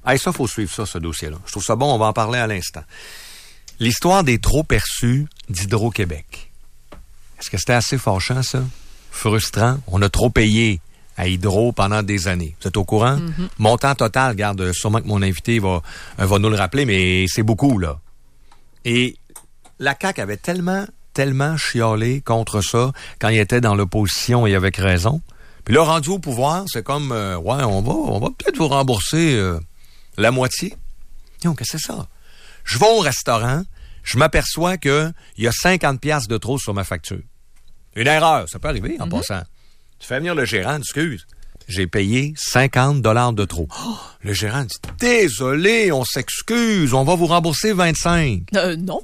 Hey, ça, faut suivre ça, ce dossier-là. Je trouve ça bon, on va en parler à l'instant. L'histoire des trop perçus d'Hydro-Québec. Est-ce que c'était assez fâchant, ça? Frustrant? On a trop payé à Hydro pendant des années. Vous êtes au courant? Mm-hmm. Montant total, regarde, sûrement que mon invité va nous le rappeler, mais c'est beaucoup, là. Et la CAQ avait tellement chialé contre ça quand il était dans l'opposition et avec raison. Puis là, rendu au pouvoir, c'est comme, on va peut-être vous rembourser la moitié. Non, qu'est-ce que c'est ça? Je vais au restaurant, je m'aperçois qu'il y a 50$ de trop sur ma facture. Une erreur, ça peut arriver en passant. Tu fais venir le gérant, excuse. J'ai payé 50$ de trop. Oh, le gérant dit, désolé, on s'excuse, on va vous rembourser 25. Non.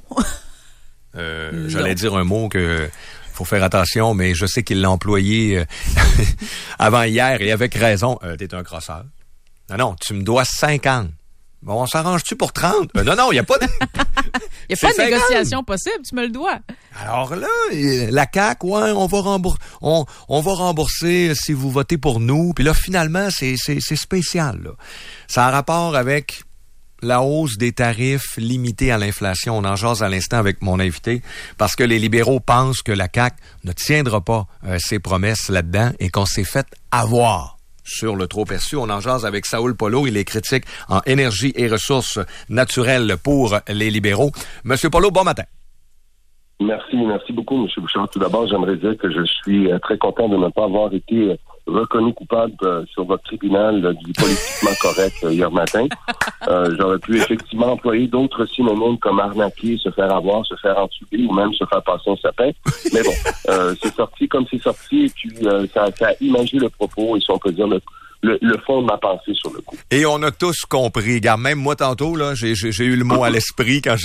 J'allais dire un mot que faut faire attention, mais je sais qu'il l'a employé avant hier et avec raison. T'es un crosseur. Non, tu me dois 50. Bon, on s'arrange-tu pour 30? Non, il n'y a pas de... Il n'y a pas de négociation possible, tu me le dois. Alors là, la CAQ, on va rembourser si vous votez pour nous. Puis là, finalement, c'est spécial, là. Ça a rapport avec la hausse des tarifs limités à l'inflation. On en jase à l'instant avec mon invité parce que les libéraux pensent que la CAQ ne tiendra pas ses promesses là-dedans et qu'on s'est fait avoir sur le trop perçu. On en jase avec Saoul Polo. Il est critique en énergie et ressources naturelles pour les libéraux. Monsieur Polo, bon matin. Merci beaucoup, M. Bouchard. Tout d'abord, j'aimerais dire que je suis très content de ne pas avoir été reconnu coupable sur votre tribunal du politiquement correct hier matin. J'aurais pu effectivement employer d'autres synonymes comme arnaquer, se faire avoir, se faire entuber ou même se faire passer un sapin. Mais bon, c'est sorti comme c'est sorti et puis ça a imagé le propos et si on peut dire le fond de ma pensée sur le coup. Et on a tous compris. Regarde, même moi tantôt, là, j'ai eu le mot à l'esprit quand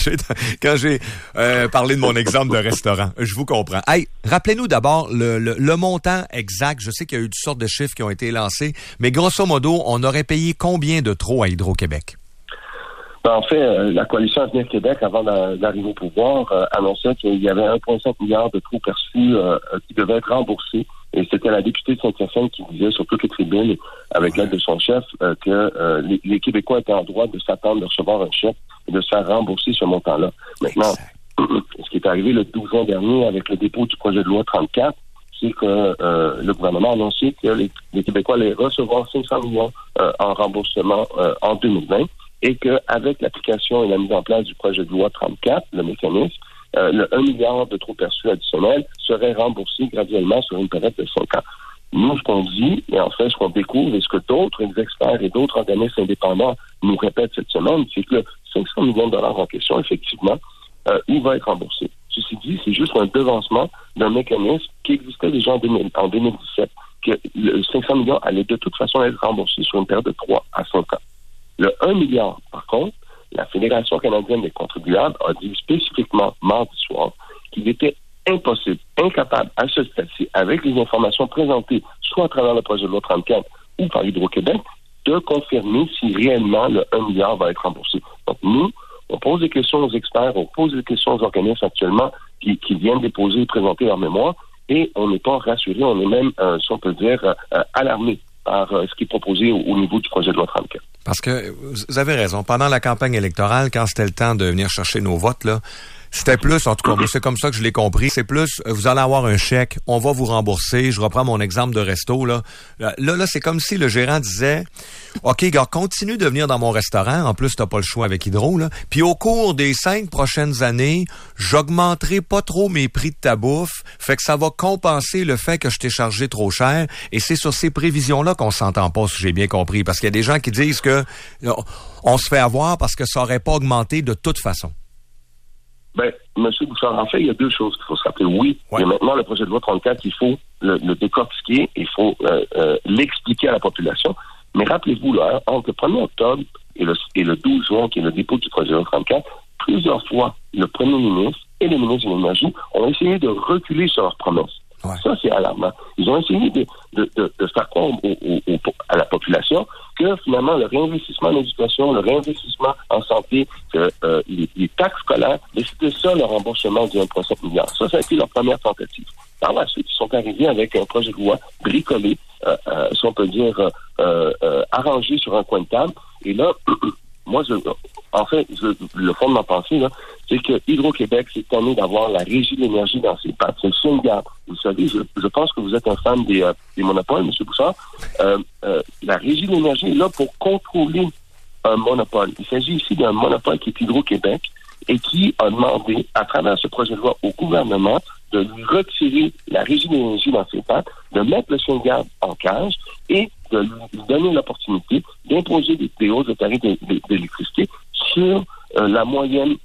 j'ai parlé de mon exemple de restaurant. Je vous comprends. Hey, rappelez-nous d'abord le montant exact. Je sais qu'il y a eu toutes sortes de chiffres qui ont été lancés, mais grosso modo, on aurait payé combien de trop à Hydro-Québec? En fait, la coalition Avenir Québec, avant d'arriver au pouvoir, annonçait qu'il y avait 1,5 milliard de trop perçus qui devaient être remboursés. Et c'était la députée de Saint-Hyacinthe qui disait sur toutes les tribunes, avec l'aide de son chef, que les Québécois étaient en droit de s'attendre de recevoir un chèque et de se faire rembourser ce montant-là. Maintenant, ce qui est arrivé le 12 juin dernier avec le dépôt du projet de loi 34, c'est que le gouvernement a annoncé que les Québécois allaient recevoir 500 millions en remboursement en 2020 et qu'avec l'application et la mise en place du projet de loi 34, le mécanisme, le 1 milliard de trop perçus additionnels serait remboursé graduellement sur une période de 5 ans. Nous, ce qu'on dit, et en fait, ce qu'on découvre, et ce que d'autres experts et d'autres organismes indépendants nous répètent cette semaine, c'est que le 500 millions de dollars en question, effectivement, il va être remboursé. Ceci dit, c'est juste un devancement d'un mécanisme qui existait déjà en 2017, que le 500 millions allait de toute façon être remboursé sur une période de 3 à 5 ans. Le 1 milliard, par contre, la Fédération canadienne des contribuables a dit spécifiquement mardi soir qu'il était impossible, incapable à ce stade-ci, avec les informations présentées, soit à travers le projet de loi 34 ou par Hydro-Québec, de confirmer si réellement le 1 milliard va être remboursé. Donc nous, on pose des questions aux experts, on pose des questions aux organismes actuellement qui viennent déposer et présenter leur mémoire, et on n'est pas rassuré, on est même, si on peut dire, alarmé par ce qui est proposé au niveau du projet de loi 34. Parce que vous avez raison. Pendant la campagne électorale, quand c'était le temps de venir chercher nos votes, là, c'était plus, en tout cas, c'est comme ça que je l'ai compris, c'est plus, vous allez avoir un chèque, on va vous rembourser. Je reprends mon exemple de resto, là. Là, c'est comme si le gérant disait, OK, gars, continue de venir dans mon restaurant. En plus, t'as pas le choix avec Hydro, là. Puis au cours des 5 prochaines années, j'augmenterai pas trop mes prix de ta bouffe. Fait que ça va compenser le fait que je t'ai chargé trop cher. Et c'est sur ces prévisions-là qu'on s'entend pas, si j'ai bien compris. Parce qu'il y a des gens qui disent que on se fait avoir parce que ça aurait pas augmenté de toute façon. Ben, M. Bouchard, en fait, il y a deux choses qu'il faut se rappeler. Oui, il y a maintenant le projet de loi 34, il faut le décortiquer, il faut l'expliquer à la population. Mais rappelez-vous, là, entre le 1er octobre et le 12 juin, qui est le dépôt du projet de loi 34, plusieurs fois, le premier ministre et le ministre de l'Énergie ont essayé de reculer sur leurs promesses. Ouais. Ça, c'est alarmant. Ils ont essayé de faire croire à la population que finalement, le réinvestissement en éducation, le réinvestissement en santé, les taxes scolaires, c'était ça le remboursement du 1,5 milliard. Ça a été leur première tentative. Par la suite, ils sont arrivés avec un projet de loi bricolé, si on peut dire, arrangé sur un coin de table. Et là, moi, le fond de ma pensée, là, c'est que Hydro-Québec s'est tanné d'avoir la Régie de l'énergie dans ses pattes. C'est le seul garde. Vous savez, je pense que vous êtes un fan des monopoles, M. Bouchard. La Régie de l'énergie est là pour contrôler un monopole. Il s'agit ici d'un monopole qui est Hydro-Québec et qui a demandé, à travers ce projet de loi au gouvernement, de lui retirer la Régie de l'énergie dans ses pattes, de mettre le chien de garde en cage et de lui donner l'opportunité d'imposer des hausses de tarifs d'électricité sur la moyenne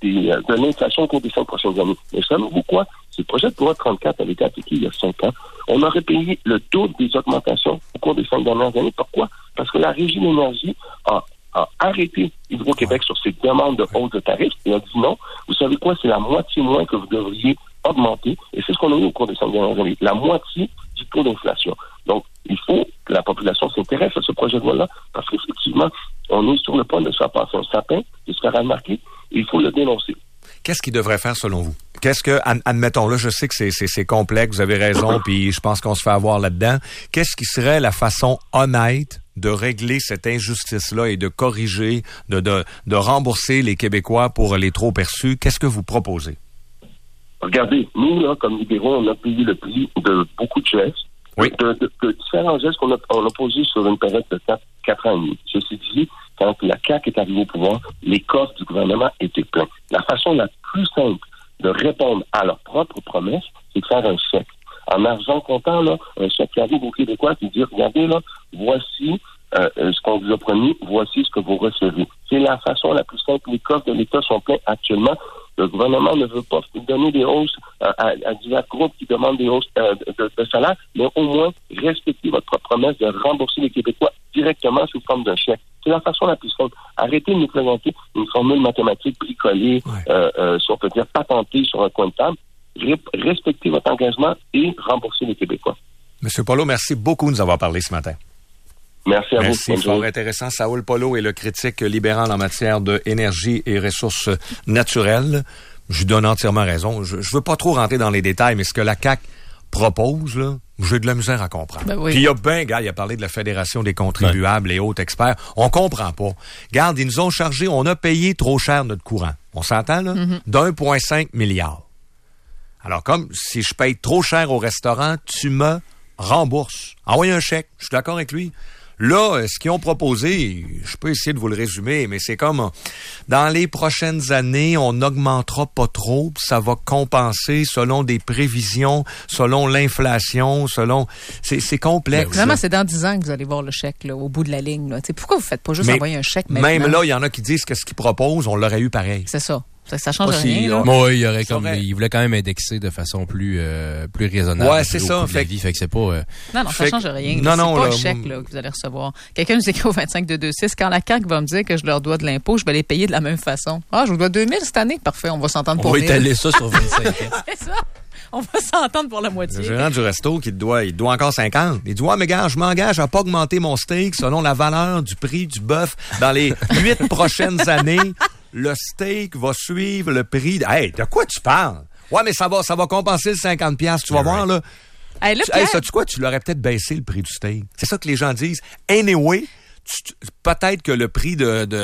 de l'inflation au cours des 5 prochaines années. Mais savez-vous quoi? Si le projet de loi 34 avait été appliqué il y a 5 ans, on aurait payé le double des augmentations au cours des 5 dernières années. Pourquoi? Parce que la Régie de l'énergie a arrêté Hydro-Québec sur ses demandes de hausse de tarifs et a dit non, vous savez quoi, c'est la moitié moins que vous devriez augmenter, et c'est ce qu'on a eu au cours des 5 dernières années, la moitié du taux d'inflation. Donc, il faut que la population s'intéresse à ce projet de loi-là, parce qu'effectivement, on est sur le point de se faire passer un sapin, de se faire remarquer, et il faut le dénoncer. Qu'est-ce qu'il devrait faire selon vous? Qu'est-ce que, admettons, là, je sais que c'est complexe, vous avez raison, puis je pense qu'on se fait avoir là-dedans. Qu'est-ce qui serait la façon honnête de régler cette injustice-là et de corriger, de rembourser les Québécois pour les trop perçus? Qu'est-ce que vous proposez? Regardez, nous, là, comme libéraux, on a payé le prix de beaucoup de gestes. Oui. De différents gestes qu'on a posés sur une période de 4 ans et demi. Ceci dit, quand la CAQ est arrivée au pouvoir, les coffres du gouvernement étaient pleins. La façon la plus simple de répondre à leurs propres promesses, c'est de faire un chèque. En argent comptant, là, un chèque qui arrive aux Québécois qui dit, regardez, là, voici ce qu'on vous a promis, voici ce que vous recevez. C'est la façon la plus simple. Les coffres de l'État sont pleins actuellement. Le gouvernement ne veut pas donner des hausses à divers groupes qui demandent des hausses de salaire, mais au moins respectez votre promesse de rembourser les Québécois directement sous forme d'un chèque. C'est la façon la plus simple. Arrêtez de nous présenter une formule mathématique bricolée, si on peut dire patentée sur un coin de table. Respectez votre engagement et remboursez les Québécois. Monsieur Paulo, merci beaucoup de nous avoir parlé ce matin. Merci à vous. Merci, fort intéressant. Saoul Paulo est le critique libéral en matière d'énergie et ressources naturelles. Je lui donne entièrement raison. Je veux pas trop rentrer dans les détails, mais ce que la CAQ propose, là, j'ai de la misère à comprendre. Ben oui. Puis il y a il a parlé de la Fédération des contribuables et autres experts. On comprend pas. Regarde, ils nous ont chargé, on a payé trop cher notre courant. On s'entend, là? D'1,5 milliard. Alors, comme si je paye trop cher au restaurant, tu me rembourses. Envoyez un chèque. Je suis d'accord avec lui. Là, ce qu'ils ont proposé, je peux essayer de vous le résumer, mais c'est comme dans les prochaines années, on n'augmentera pas trop, puis ça va compenser selon des prévisions, selon l'inflation, selon... C'est complexe. Vraiment, c'est dans 10 ans que vous allez voir le chèque là, au bout de la ligne. Là. Pourquoi vous ne faites pas juste envoyer un chèque maintenant? Même là, il y en a qui disent que ce qu'ils proposent, on l'aurait eu pareil. C'est ça. Ça change rien. Moi, il voulait quand même indexer de façon plus raisonnable. Ouais, c'est ça. Fait que c'est pas. Non, ça change rien. C'est pas le chèque là, que vous allez recevoir. Quelqu'un nous écrit au 25226, quand la CAQ va me dire que je leur dois de l'impôt, je vais les payer de la même façon. Ah, je vous dois 2000 cette année. Parfait, on va s'entendre pour 1000. On va étaler ça sur 25 ans. C'est ça. On va s'entendre pour la moitié. Le gérant du resto il doit encore 50. Il dit, ouais, mais gars, je m'engage à pas augmenter mon steak selon la valeur du prix du bœuf dans les 8 prochaines années. Le steak va suivre le prix. Hey, de quoi tu parles? Ouais, mais ça va compenser le 50$. Tu vas voir, là. Hey, sais-tu quoi? Tu l'aurais peut-être baissé le prix du steak. C'est ça que les gens disent. Anyway, peut-être que le prix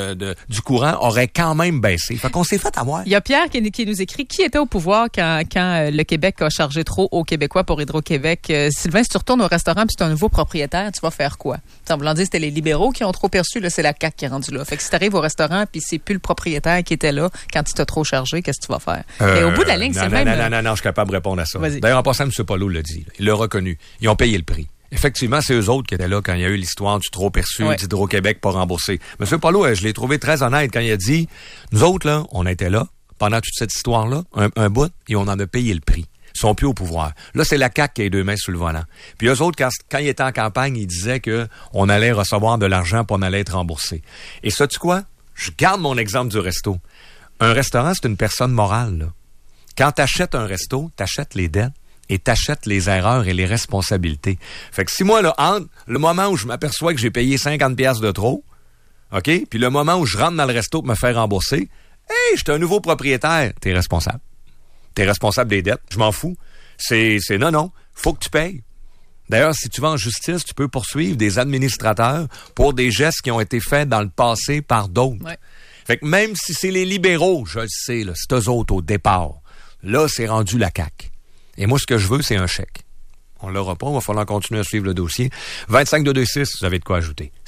du courant aurait quand même baissé. Fait qu'on s'est fait avoir. Il y a Pierre qui nous écrit qui était au pouvoir quand le Québec a chargé trop aux Québécois pour Hydro-Québec. Sylvain, si tu retournes au restaurant puis c'est un nouveau propriétaire, tu vas faire quoi? En voulant dire c'était les libéraux qui ont trop perçu, là, c'est la CAQ qui est rendue là. Fait que si tu arrives au restaurant puis c'est plus le propriétaire qui était là quand tu t'as trop chargé, qu'est-ce que tu vas faire? Et au bout de la ligne, c'est même... Non, je suis capable de répondre à ça. Vas-y. D'ailleurs, en passant, M. Paulo l'a dit. Il l'a reconnu. Ils ont payé le prix. Effectivement, c'est eux autres qui étaient là quand il y a eu l'histoire du trop perçu d'Hydro-Québec pas remboursé. Monsieur Paulo, je l'ai trouvé très honnête quand il a dit, nous autres, là, on était là pendant toute cette histoire-là, un bout, et on en a payé le prix. Ils sont plus au pouvoir. Là, c'est la CAQ qui a les deux mains sur le volant. Puis eux autres, quand ils étaient en campagne, ils disaient que on allait recevoir de l'argent puis on allait être remboursé. Et ça, tu quoi? Je garde mon exemple du resto. Un restaurant, c'est une personne morale, là. Quand t'achètes un resto, t'achètes les dettes. et t'achètes les erreurs et les responsabilités. Fait que si moi, là, entre le moment où je m'aperçois que j'ai payé 50$ de trop, OK, puis le moment où je rentre dans le resto pour me faire rembourser, hey, je suis un nouveau propriétaire, t'es responsable. T'es responsable des dettes, je m'en fous. C'est non, faut que tu payes. D'ailleurs, si tu vas en justice, tu peux poursuivre des administrateurs pour des gestes qui ont été faits dans le passé par d'autres. Ouais. Fait que même si c'est les libéraux, je le sais, là, c'est eux autres au départ, là, c'est rendu la CAQ. Et moi, ce que je veux, c'est un chèque. On l'aura pas, il va falloir continuer à suivre le dossier. 25-226, vous avez de quoi ajouter.